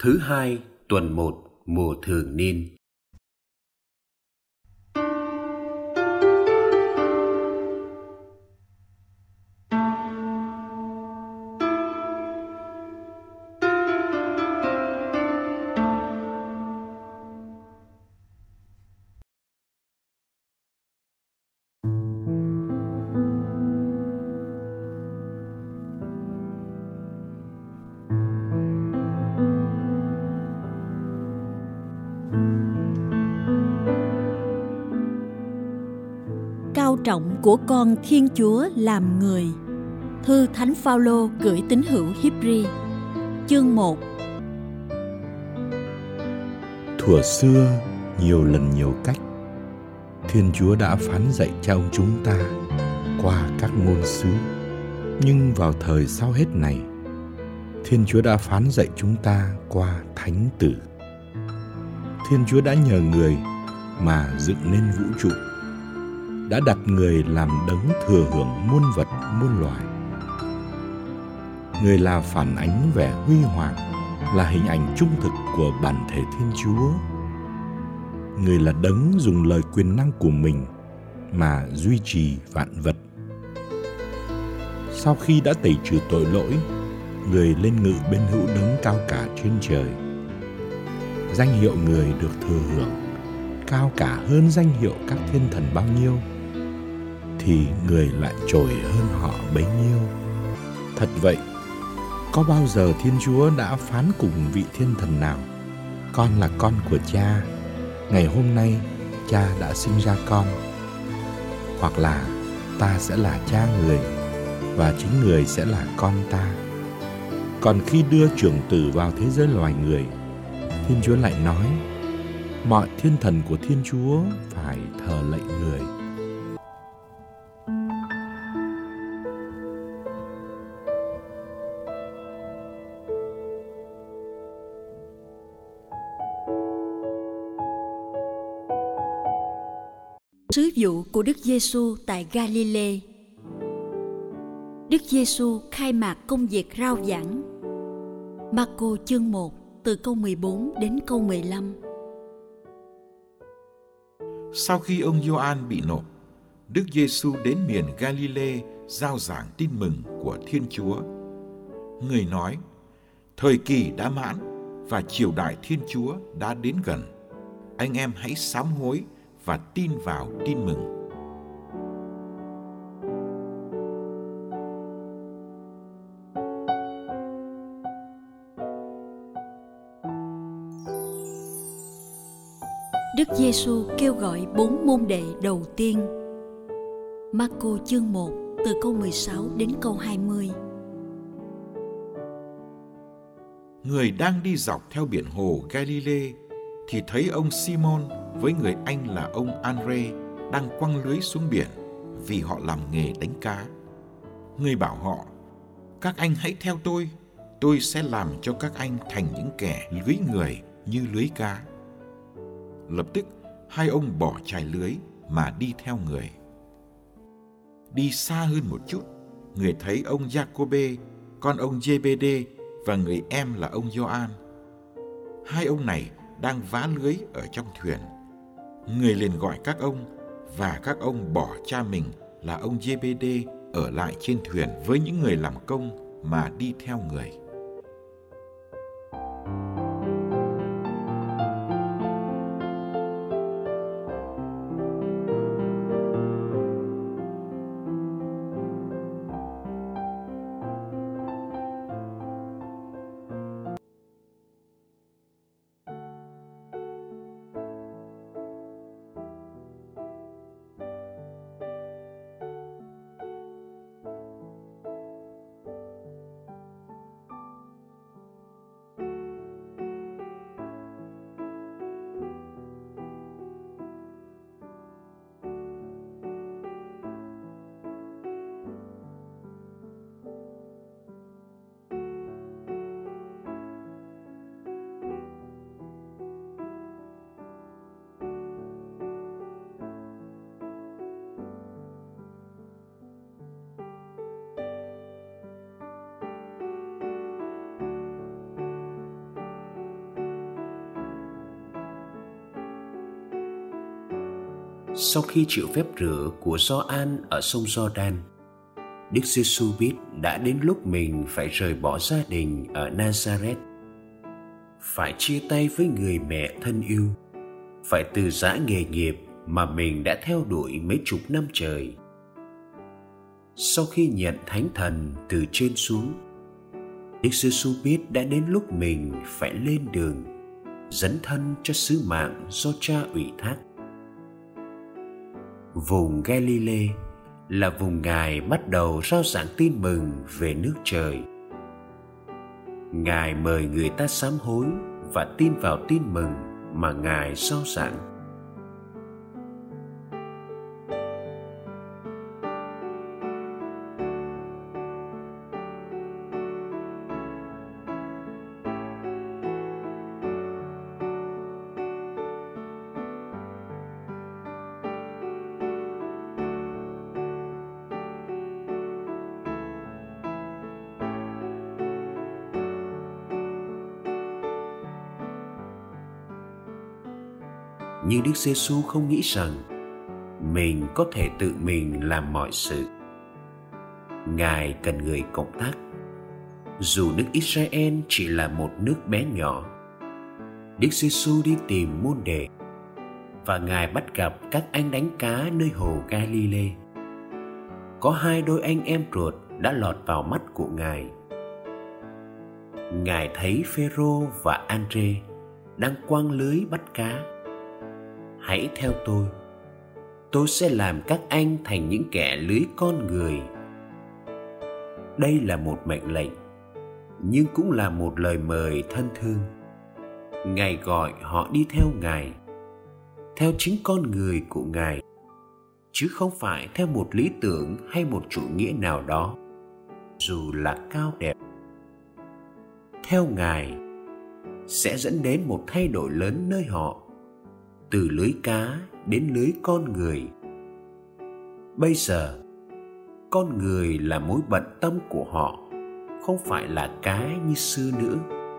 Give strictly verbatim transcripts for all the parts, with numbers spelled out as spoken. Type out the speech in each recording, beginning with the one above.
Thứ hai tuần một mùa thường niên. Cao trọng của con Thiên Chúa làm người. Thư Thánh Phaolô gửi tín hữu Hi-bri, chương một. Thuở xưa, nhiều lần nhiều cách, Thiên Chúa đã phán dạy cho ông chúng ta qua các ngôn sứ. Nhưng vào thời sau hết này, Thiên Chúa đã phán dạy chúng ta qua Thánh Tử. Thiên Chúa đã nhờ người mà dựng nên vũ trụ, đã đặt người làm đấng thừa hưởng muôn vật muôn loài. Người là phản ánh vẻ huy hoàng, là hình ảnh trung thực của bản thể Thiên Chúa. Người là đấng dùng lời quyền năng của mình mà duy trì vạn vật. Sau khi đã tẩy trừ tội lỗi, người lên ngự bên hữu đấng cao cả trên trời. Danh hiệu người được thừa hưởng cao cả hơn danh hiệu các thiên thần bao nhiêu, thì người lại trội hơn họ bấy nhiêu. Thật vậy, có bao giờ Thiên Chúa đã phán cùng vị thiên thần nào: con là con của cha, ngày hôm nay cha đã sinh ra con? Hoặc là ta sẽ là cha người, và chính người sẽ là con ta. Còn khi đưa trưởng tử vào thế giới loài người, Thiên Chúa lại nói: mọi thiên thần của Thiên Chúa phải thờ lạy người. Sứ vụ của Đức Giêsu tại Ga-li-lê. Đức Giêsu khai mạc công việc rao giảng. Ma-cô chương một từ câu mười bốn đến câu mười lăm. Sau khi ông Gioan bị nộp, Đức Giêsu đến miền Ga-li-lê rao giảng tin mừng của Thiên Chúa. Người nói: thời kỳ đã mãn và triều đại Thiên Chúa đã đến gần. Anh em hãy sám hối và tin vào tin mừng. Đức Giêsu kêu gọi bốn môn đệ đầu tiên. Ma-cô chương một từ câu mười sáu đến câu hai mươi. Người đang đi dọc theo biển hồ Ga-li-lê thì thấy ông Simon với người anh là ông An-rê đang quăng lưới xuống biển vì họ làm nghề đánh cá. Người bảo họ: các anh hãy theo tôi, tôi sẽ làm cho các anh thành những kẻ lưới người như lưới cá. Lập tức hai ông bỏ chài lưới mà đi theo người. Đi xa hơn một chút, người thấy ông Giacôbê, con ông Giê-bê-đê và người em là ông Gioan. Hai ông này đang vá lưới ở trong thuyền. Người liền gọi các ông, và các ông bỏ cha mình là ông Giê-bê-đê ở lại trên thuyền với những người làm công mà đi theo người. Sau khi chịu phép rửa của Gioan ở sông Giođan, Đức Giêsu biết đã đến lúc mình phải rời bỏ gia đình ở Nazareth, phải chia tay với người mẹ thân yêu, phải từ giã nghề nghiệp mà mình đã theo đuổi mấy chục năm trời. Sau khi nhận Thánh Thần từ trên xuống, Đức Giêsu biết đã đến lúc mình phải lên đường dấn thân cho sứ mạng do Cha ủy thác. Vùng Galilee là vùng Ngài bắt đầu rao giảng tin mừng về nước Trời. Ngài mời người ta sám hối và tin vào tin mừng mà Ngài rao giảng. Nhưng Đức Giêsu không nghĩ rằng mình có thể tự mình làm mọi sự. Ngài cần người cộng tác. Dù nước Israel chỉ là một nước bé nhỏ, Đức Giêsu đi tìm môn đệ và Ngài bắt gặp các anh đánh cá nơi hồ Galilee. Có hai đôi anh em ruột đã lọt vào mắt của Ngài. Ngài thấy Phêrô và Ândrê đang quăng lưới bắt cá. Hãy theo tôi, tôi sẽ làm các anh thành những kẻ lưới con người. Đây là một mệnh lệnh, nhưng cũng là một lời mời thân thương. Ngài gọi họ đi theo Ngài, theo chính con người của Ngài, chứ không phải theo một lý tưởng hay một chủ nghĩa nào đó, dù là cao đẹp. Theo Ngài sẽ dẫn đến một thay đổi lớn nơi họ, từ lưới cá đến lưới con người. Bây giờ, con người là mối bận tâm của họ, không phải là cá như xưa nữa.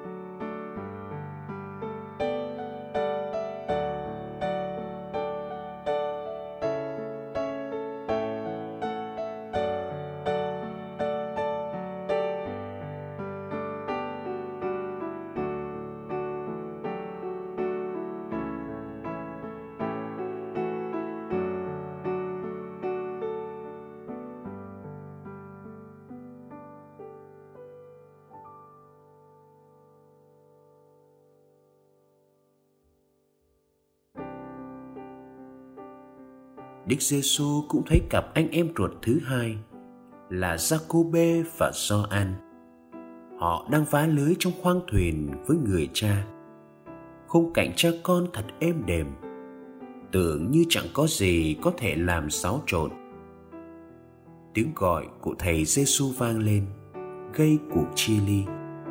Đức Giêsu cũng thấy cặp anh em ruột thứ hai là Giacôbê và Gioan. Họ đang vá lưới trong khoang thuyền với người cha. Khung cảnh cha con thật êm đềm, tưởng như chẳng có gì có thể làm xáo trộn. Tiếng gọi của thầy Giêsu vang lên, gây cuộc chia ly.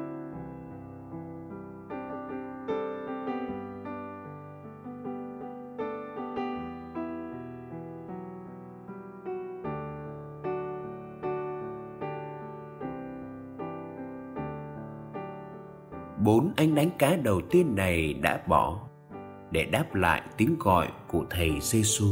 Bốn anh đánh cá đầu tiên này đã bỏ để đáp lại tiếng gọi của thầy Giêsu.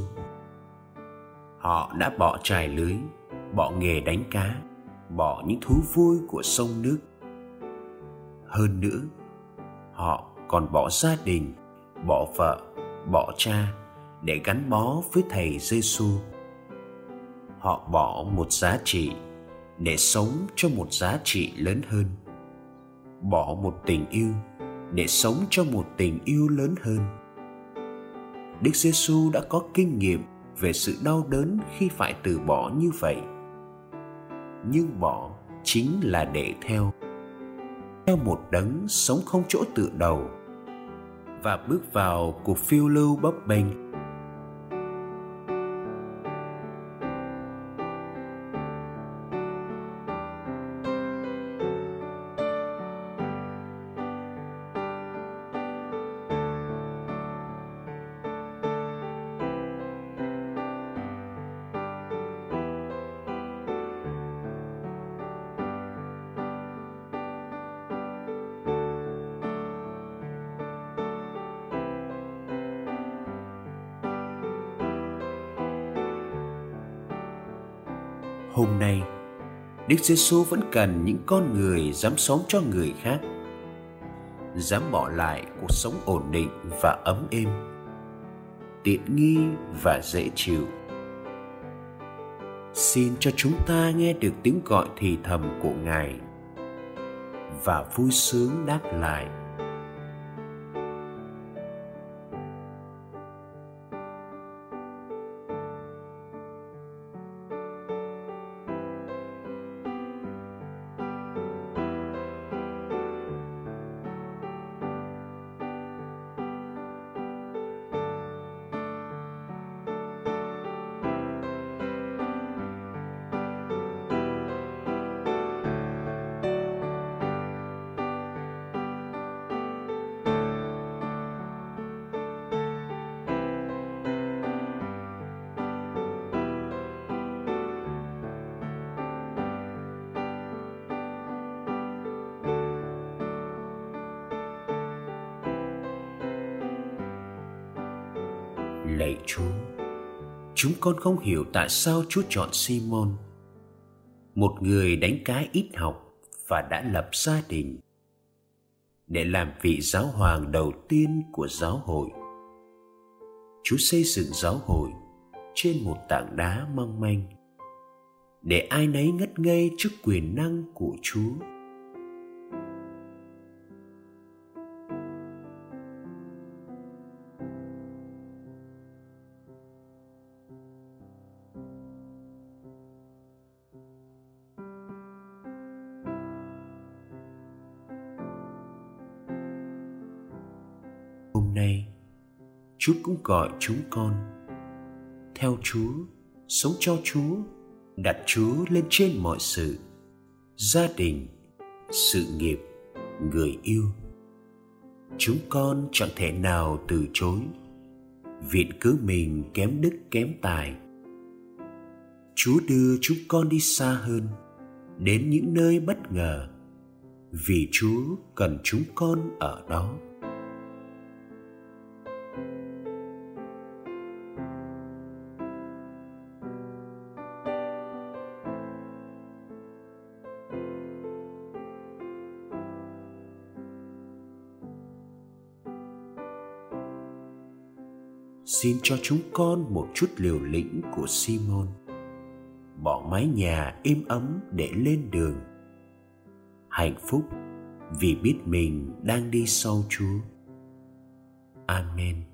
Họ đã bỏ chài lưới, bỏ nghề đánh cá, bỏ những thú vui của sông nước. Hơn nữa, họ còn bỏ gia đình, bỏ vợ, bỏ cha để gắn bó với thầy Giêsu. Họ bỏ một giá trị để sống cho một giá trị lớn hơn, bỏ một tình yêu để sống cho một tình yêu lớn hơn. Đức Giêsu đã có kinh nghiệm về sự đau đớn khi phải từ bỏ như vậy. Nhưng bỏ chính là để theo, theo một đấng sống không chỗ tựa đầu và bước vào cuộc phiêu lưu bấp bênh. Hôm nay, Đức Giêsu vẫn cần những con người dám sống cho người khác, dám bỏ lại cuộc sống ổn định và ấm êm, tiện nghi và dễ chịu. Xin cho chúng ta nghe được tiếng gọi thì thầm của Ngài và vui sướng đáp lại. Lạy Chúa, chúng con không hiểu tại sao Chúa chọn Simon, một người đánh cá ít học và đã lập gia đình, để làm vị giáo hoàng đầu tiên của giáo hội. Chúa xây dựng giáo hội trên một tảng đá mong manh, để ai nấy ngất ngây trước quyền năng của Chúa. Hôm nay, Chúa cũng gọi chúng con theo Chúa, sống cho Chúa, đặt Chúa lên trên mọi sự, gia đình, sự nghiệp, người yêu. Chúng con chẳng thể nào từ chối, viện cớ mình kém đức kém tài. Chúa đưa chúng con đi xa hơn, đến những nơi bất ngờ, vì Chúa cần chúng con ở đó. Xin cho chúng con một chút liều lĩnh của Simon, bỏ mái nhà êm ấm để lên đường, hạnh phúc vì biết mình đang đi sau Chúa. Amen.